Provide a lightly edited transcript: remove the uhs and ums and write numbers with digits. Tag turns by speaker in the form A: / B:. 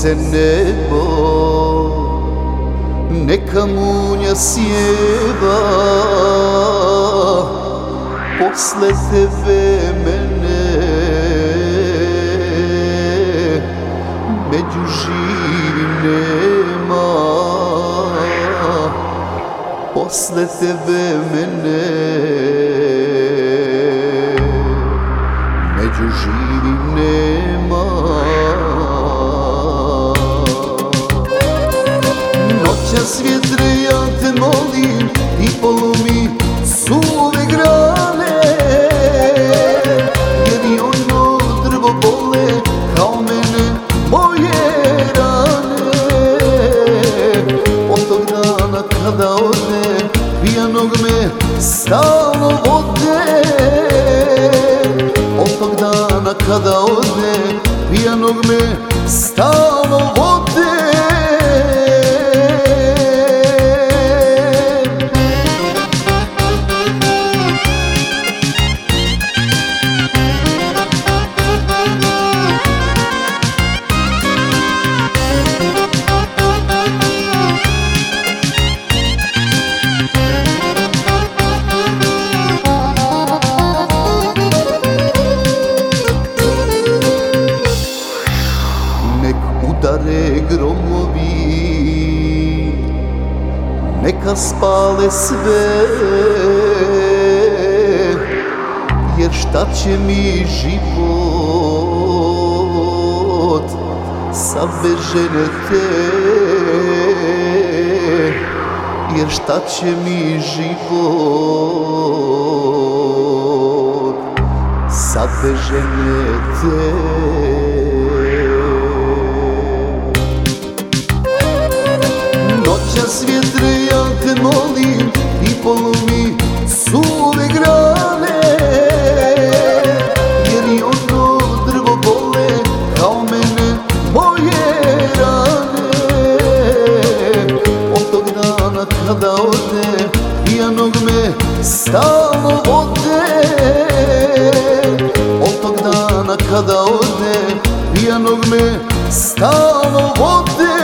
A: se nebo, neka munja sjeva, posle tebe mene među živim nema, posle tebe mene među živim nema. Noćas vjetre, ja te molim, i polomi suve grane, jer i ono drvo bole kao mene moje rane. Od tog dana kada ode, pijanog me stalno vode. Od tog dana kada ode, pijanog me stalno vode. Udare gromovi, neka spale sve, jer šta će mi život sa bez žene te, jer šta će mi život sa bez žene te. Noćas vjetre, ja te molim, i polomi suve grane, jer i ono drvo bole kao mene moje rane. Od tog dana kada ode, pijanog me stalno vode. Od tog dana kada ode, pijanog me stalno vode.